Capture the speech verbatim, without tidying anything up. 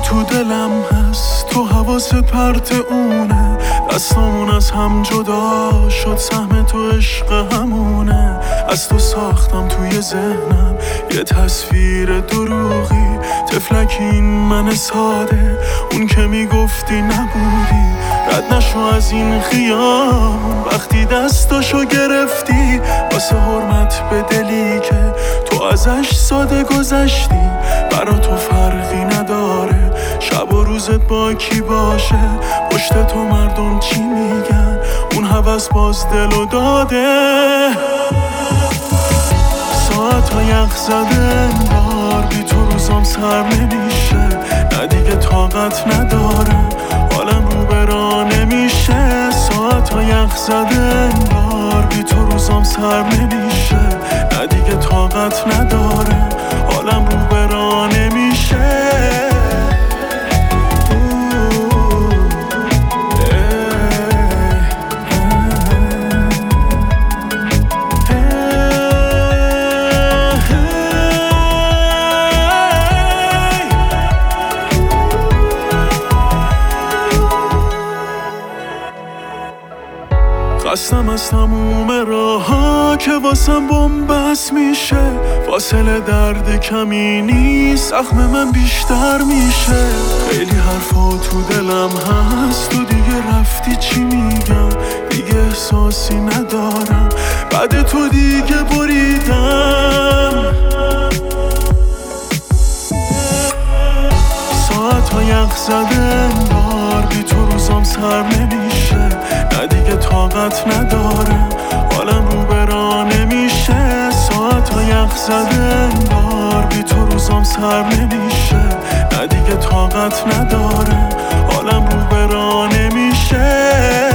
تو دلم هست، تو حواست پرت اونه، دستامون از هم جدا شد، سهم تو عشق همونه. از تو ساختم توی ذهنم یه تصویر دروغی، تفلکین من ساده، اون که میگفتی نبودی. رد نشو از این خیام وقتی دستاشو گرفتی، واسه حرمت به دلی که تو ازش ساده گذشتی. برا تو فرقی نداره شب و روزت با کی باشه، پشت تو مردم چی میگن، اون هوس باز دلو داده. ساعت ها یخ زده انگار، بی تو روزام سر نمیشه، نه دیگه طاقت ندارم، حالم رو برا نمیشه. ساعت ها یخ زده انگار، بی تو روزام سر نمیشه، نه دیگه طاقت ندارم، حالم رو برا نمیشه. خستم از تموم راه‌ها که واسم بن‌بست میشه، فاصله درد کمی نیست، زخم من بیشتر میشه. خیلی حرفا تو دلم هست، تو دیگه رفتی چی میگم، دیگه احساسی ندارم، بعد تو دیگه بریدم. ساعت ها یخ زده انگار، بی تو روزام سر نمیشه، نه دیگه طاقت ندارم، حالم رو برا نمیشه. ساعت ها یخ زده انگار، بی تو روزام سر نمیشه، نه دیگه طاقت ندارم، حالم رو برا نمیشه.